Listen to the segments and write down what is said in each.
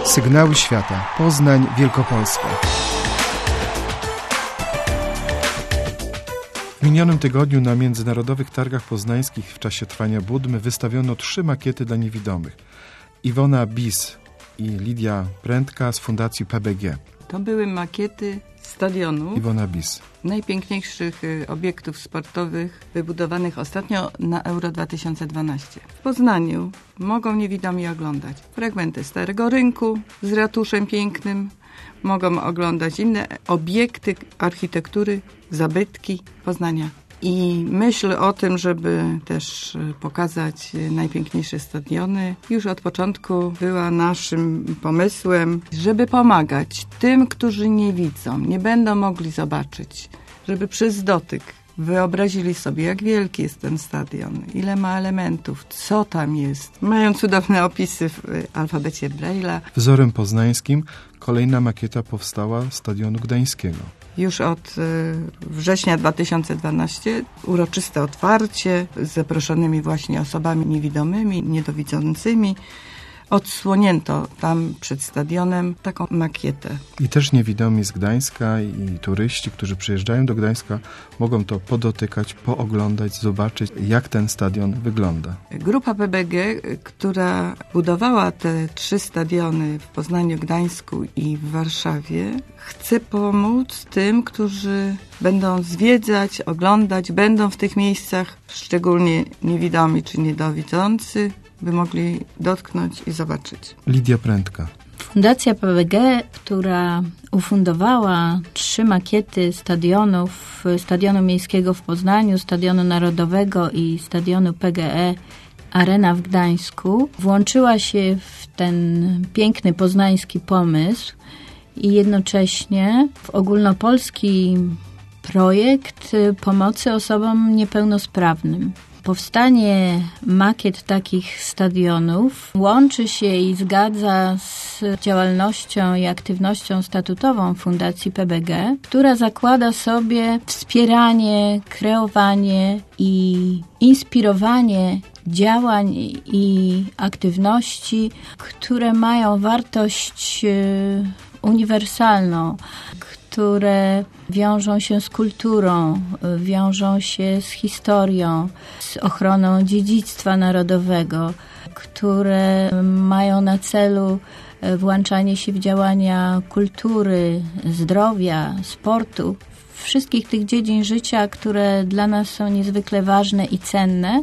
Sygnały świata. Poznań, Wielkopolska. W minionym tygodniu na Międzynarodowych Targach Poznańskich w czasie trwania Budmy wystawiono 3 makiety dla niewidomych. Iwona Bis i Lidia Prędka z Fundacji PBG. To były makiety stadionu. Iwona Bis. Najpiękniejszych obiektów sportowych wybudowanych ostatnio na Euro 2012. W Poznaniu mogą niewidomi oglądać fragmenty Starego Rynku z ratuszem pięknym, mogą oglądać inne obiekty architektury, zabytki Poznania. I myśl o tym, żeby też pokazać najpiękniejsze stadiony, już od początku była naszym pomysłem, żeby pomagać tym, którzy nie widzą, nie będą mogli zobaczyć, żeby przez dotyk wyobrazili sobie, jak wielki jest ten stadion, ile ma elementów, co tam jest. Mają cudowne opisy w alfabecie Braille'a. Wzorem poznańskim kolejna makieta powstała Stadionu Gdańskiego. Już od września 2012 uroczyste otwarcie z zaproszonymi właśnie osobami niewidomymi, niedowidzącymi. Odsłonięto tam przed stadionem taką makietę. I też niewidomi z Gdańska i turyści, którzy przyjeżdżają do Gdańska, mogą to podotykać, pooglądać, zobaczyć, jak ten stadion wygląda. Grupa PBG, która budowała te 3 stadiony w Poznaniu, Gdańsku i w Warszawie, chce pomóc tym, którzy będą zwiedzać, oglądać, będą w tych miejscach, szczególnie niewidomi czy niedowidzący, by mogli dotknąć i zobaczyć. Lidia Prędka. Fundacja PBG, która ufundowała 3 makiety stadionów, Stadionu Miejskiego w Poznaniu, Stadionu Narodowego i Stadionu PGE Arena w Gdańsku, włączyła się w ten piękny poznański pomysł i jednocześnie w ogólnopolski projekt pomocy osobom niepełnosprawnym. Powstanie makiet takich stadionów łączy się i zgadza z działalnością i aktywnością statutową Fundacji PBG, która zakłada sobie wspieranie, kreowanie i inspirowanie działań i aktywności, które mają wartość uniwersalną, które wiążą się z kulturą, wiążą się z historią, z ochroną dziedzictwa narodowego, które mają na celu włączanie się w działania kultury, zdrowia, sportu, wszystkich tych dziedzin życia, które dla nas są niezwykle ważne i cenne.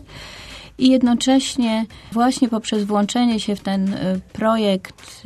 I jednocześnie właśnie poprzez włączenie się w ten projekt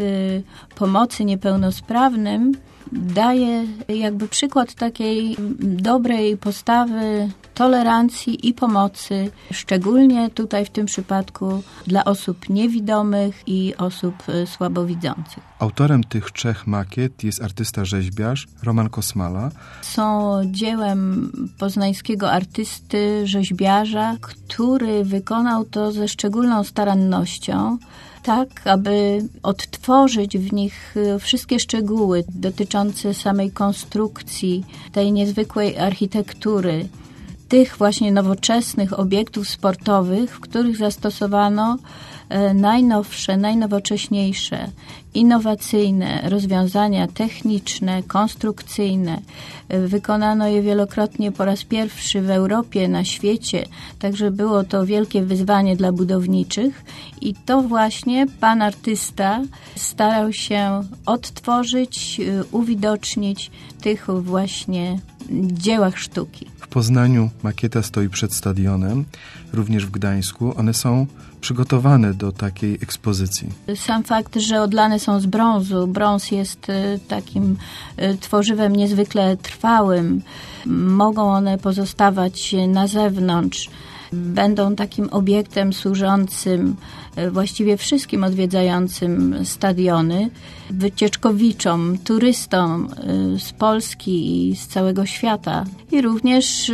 pomocy niepełnosprawnym daje jakby przykład takiej dobrej postawy, tolerancji i pomocy, szczególnie tutaj w tym przypadku dla osób niewidomych i osób słabowidzących. Autorem tych 3 makiet jest artysta-rzeźbiarz Roman Kosmala. Są dziełem poznańskiego artysty, rzeźbiarza, który wykonał to ze szczególną starannością, tak aby odtworzyć w nich wszystkie szczegóły dotyczące samej konstrukcji, tej niezwykłej architektury, tych właśnie nowoczesnych obiektów sportowych, w których zastosowano najnowsze, najnowocześniejsze, innowacyjne rozwiązania techniczne, konstrukcyjne. Wykonano je wielokrotnie po raz pierwszy w Europie, na świecie, także było to wielkie wyzwanie dla budowniczych i to właśnie pan artysta starał się odtworzyć, uwidocznić tych właśnie dziełach sztuki. W Poznaniu makieta stoi przed stadionem, również w Gdańsku. One są przygotowane do takiej ekspozycji. Sam fakt, że odlane są z brązu. Brąz jest takim tworzywem niezwykle trwałym. Mogą one pozostawać na zewnątrz. Będą takim obiektem służącym właściwie wszystkim odwiedzającym stadiony, wycieczkowiczom, turystom z Polski i z całego świata i również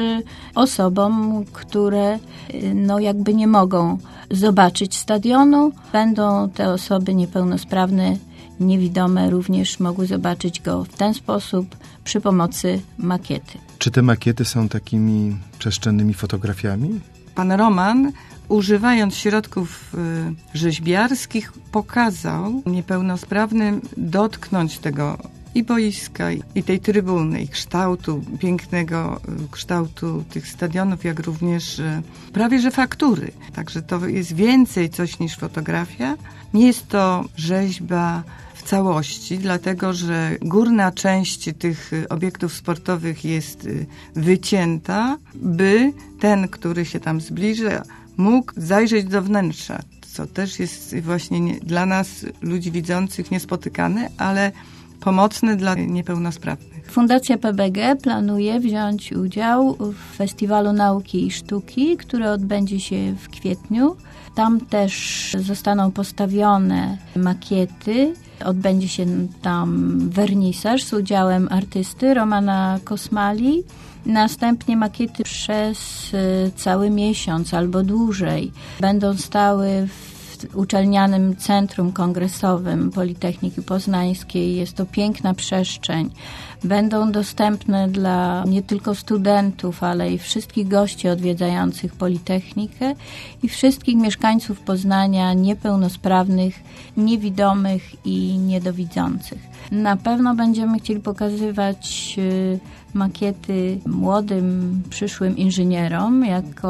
osobom, które jakby nie mogą zobaczyć stadionu. Będą te osoby niepełnosprawne, niewidome również mogły zobaczyć go w ten sposób przy pomocy makiety. Czy te makiety są takimi przestrzennymi fotografiami? Pan Roman, używając środków rzeźbiarskich, pokazał niepełnosprawnym dotknąć tego i boiska, i tej trybuny, i kształtu, pięknego kształtu tych stadionów, jak również prawie że faktury. Także to jest więcej coś niż fotografia. Nie jest to rzeźba w całości, dlatego że górna część tych obiektów sportowych jest wycięta, by ten, który się tam zbliża, mógł zajrzeć do wnętrza, co też jest właśnie dla nas, ludzi widzących, niespotykane, ale pomocne dla niepełnosprawnych. Fundacja PBG planuje wziąć udział w Festiwalu Nauki i Sztuki, który odbędzie się w kwietniu. Tam też zostaną postawione makiety. Odbędzie się tam wernisaż z udziałem artysty Romana Kosmali. Następnie makiety przez cały miesiąc albo dłużej będą stały w Uczelnianym Centrum Kongresowym Politechniki Poznańskiej. Jest to piękna przestrzeń. Będą dostępne dla nie tylko studentów, ale i wszystkich gości odwiedzających Politechnikę i wszystkich mieszkańców Poznania niepełnosprawnych, niewidomych i niedowidzących. Na pewno będziemy chcieli pokazywać makiety młodym, przyszłym inżynierom,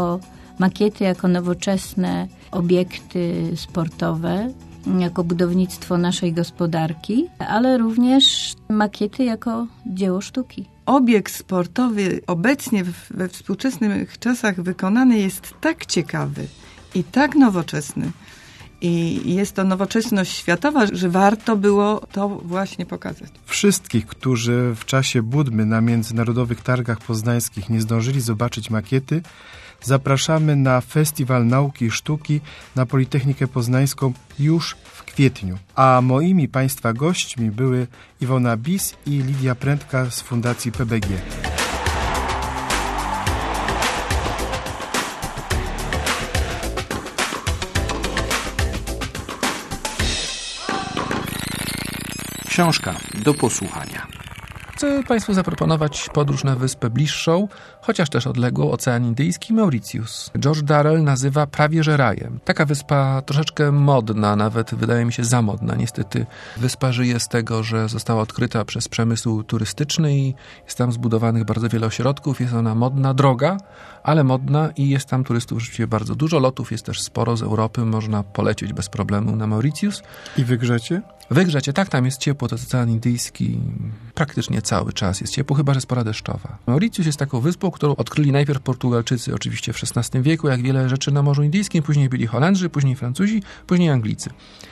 jako nowoczesne obiekty sportowe, jako budownictwo naszej gospodarki, ale również makiety jako dzieło sztuki. Obiekt sportowy obecnie we współczesnych czasach wykonany jest tak ciekawy i tak nowoczesny, i jest to nowoczesność światowa, że warto było to właśnie pokazać. Wszystkich, którzy w czasie Budmy na Międzynarodowych Targach Poznańskich nie zdążyli zobaczyć makiety, zapraszamy na Festiwal Nauki i Sztuki na Politechnikę Poznańską już w kwietniu. A moimi Państwa gośćmi były Iwona Bis i Lidia Prędka z Fundacji PBG. Książka do posłuchania. Chcę Państwu zaproponować podróż na wyspę bliższą, chociaż też odległą, Ocean Indyjski, Mauritius. George Darrell nazywa prawie że rajem. Taka wyspa troszeczkę modna, nawet wydaje mi się za modna. Niestety wyspa żyje z tego, że została odkryta przez przemysł turystyczny i jest tam zbudowanych bardzo wiele ośrodków. Jest ona modna, droga, ale modna i jest tam turystów rzeczywiście bardzo dużo. Lotów jest też sporo z Europy, można polecieć bez problemu na Mauritius. I wygrzecie? Wygrzecie, tak, tam jest ciepło, to Ocean Indyjski praktycznie cały czas jest ciepło, chyba że jest pora deszczowa. Mauritius jest taką wyspą, którą odkryli najpierw Portugalczycy, oczywiście w XVI wieku, jak wiele rzeczy na Morzu Indyjskim, później byli Holendrzy, później Francuzi, później Anglicy.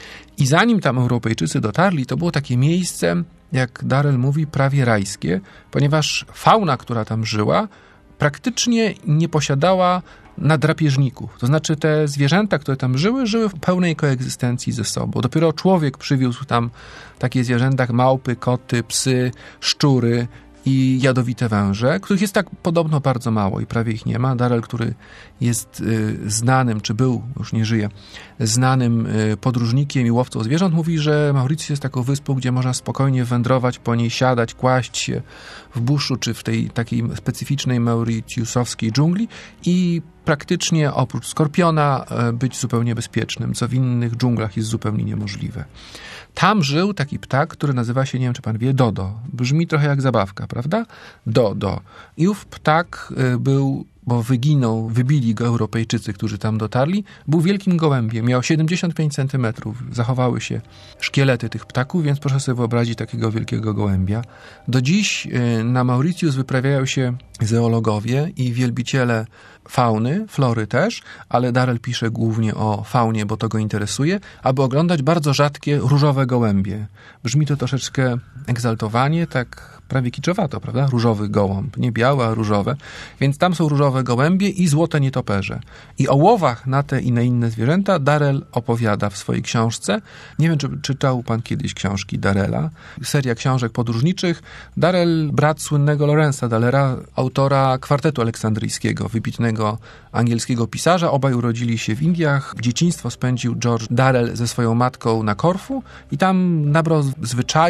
I zanim tam Europejczycy dotarli, to było takie miejsce, jak Darrell mówi, prawie rajskie, ponieważ fauna, która tam żyła, praktycznie nie posiadała nadrapieżników. To znaczy te zwierzęta, które tam żyły w pełnej koegzystencji ze sobą. Dopiero człowiek przywiózł tam takie zwierzęta jak małpy, koty, psy, szczury i jadowite węże, których jest tak podobno bardzo mało i prawie ich nie ma. Darrell, który jest znanym, czy był, już nie żyje, znanym podróżnikiem i łowcą zwierząt, mówi, że Mauritius jest taką wyspą, gdzie można spokojnie wędrować po niej, siadać, kłaść się w buszu, czy w tej takiej specyficznej mauritiusowskiej dżungli i praktycznie oprócz skorpiona być zupełnie bezpiecznym, co w innych dżunglach jest zupełnie niemożliwe. Tam żył taki ptak, który nazywa się, nie wiem czy pan wie, dodo. Brzmi trochę jak zabawka, prawda? Dodo. I ów ptak był, bo wybili go Europejczycy, którzy tam dotarli, był wielkim gołębiem. Miał 75 centymetrów. Zachowały się szkielety tych ptaków, więc proszę sobie wyobrazić takiego wielkiego gołębia. Do dziś na Mauritius wyprawiają się zoologowie i wielbiciele fauny, flory też, ale Darrell pisze głównie o faunie, bo to go interesuje, aby oglądać bardzo rzadkie różowe gołębie. Brzmi to troszeczkę egzaltowanie, tak prawie kiczowato, prawda? Różowy gołąb, nie białe, a różowe. Więc tam są różowe gołębie i złote nietoperze. I o łowach na te i na inne zwierzęta Darrell opowiada w swojej książce. Nie wiem, czy czytał pan kiedyś książki Darrella. Seria książek podróżniczych. Darrell, brat słynnego Lawrence'a Dallera, autora Kwartetu Aleksandryjskiego, wybitnego angielskiego pisarza. Obaj urodzili się w Indiach. Dzieciństwo spędził George Darrell ze swoją matką na Korfu i tam nabrał zwyczaju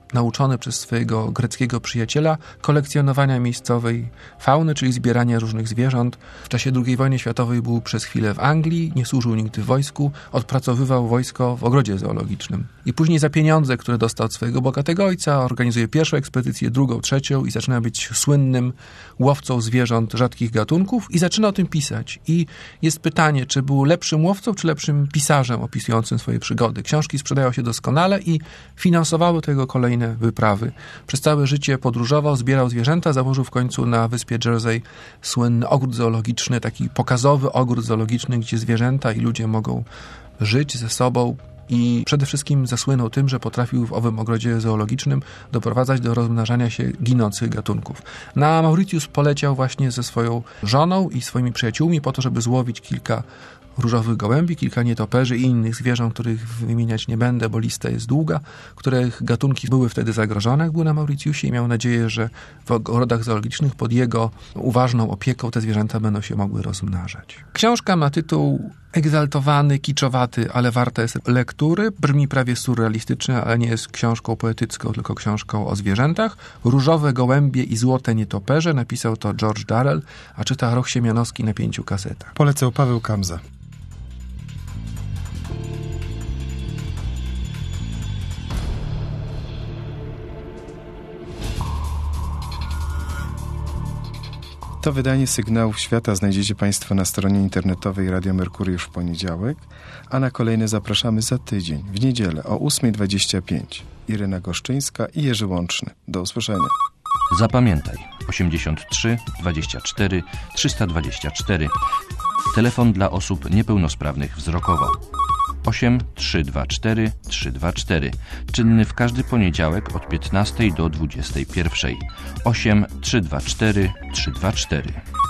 nauczony przez swojego greckiego przyjaciela kolekcjonowania miejscowej fauny, czyli zbierania różnych zwierząt. W czasie II wojny światowej był przez chwilę w Anglii, nie służył nigdy w wojsku, odpracowywał wojsko w ogrodzie zoologicznym. I później za pieniądze, które dostał od swojego bogatego ojca, organizuje pierwszą ekspedycję, drugą, trzecią i zaczyna być słynnym łowcą zwierząt rzadkich gatunków i zaczyna o tym pisać. I jest pytanie, czy był lepszym łowcą, czy lepszym pisarzem opisującym swoje przygody. Książki sprzedają się doskonale i finansowały tego kolejne wyprawy. Przez całe życie podróżował, zbierał zwierzęta, założył w końcu na wyspie Jersey słynny ogród zoologiczny, taki pokazowy ogród zoologiczny, gdzie zwierzęta i ludzie mogą żyć ze sobą. I przede wszystkim zasłynął tym, że potrafił w owym ogrodzie zoologicznym doprowadzać do rozmnażania się ginących gatunków. Na Mauritius poleciał właśnie ze swoją żoną i swoimi przyjaciółmi po to, żeby złowić kilka różowych gołębi, kilka nietoperzy i innych zwierząt, których wymieniać nie będę, bo lista jest długa, których gatunki były wtedy zagrożone, jak był na Mauritiusie i miał nadzieję, że w ogrodach zoologicznych pod jego uważną opieką te zwierzęta będą się mogły rozmnażać. Książka ma tytuł egzaltowany, kiczowaty, ale warta jest lektury. Brzmi prawie surrealistycznie, ale nie jest książką poetycką, tylko książką o zwierzętach. Różowe gołębie i złote nietoperze. Napisał to George Darrell, a czyta Roch Siemianowski na 5 kasetach. Polecał Paweł Kamza. To wydanie Sygnałów Świata znajdziecie Państwo na stronie internetowej Radia Merkury w poniedziałek, a na kolejne zapraszamy za tydzień, w niedzielę o 8:25. Irena Goszczyńska i Jerzy Łączny. Do usłyszenia. Zapamiętaj 83 24 324. Telefon dla osób niepełnosprawnych wzrokowo. 8 324 324. Czynny w każdy poniedziałek od 15 do 21. 8 324 324.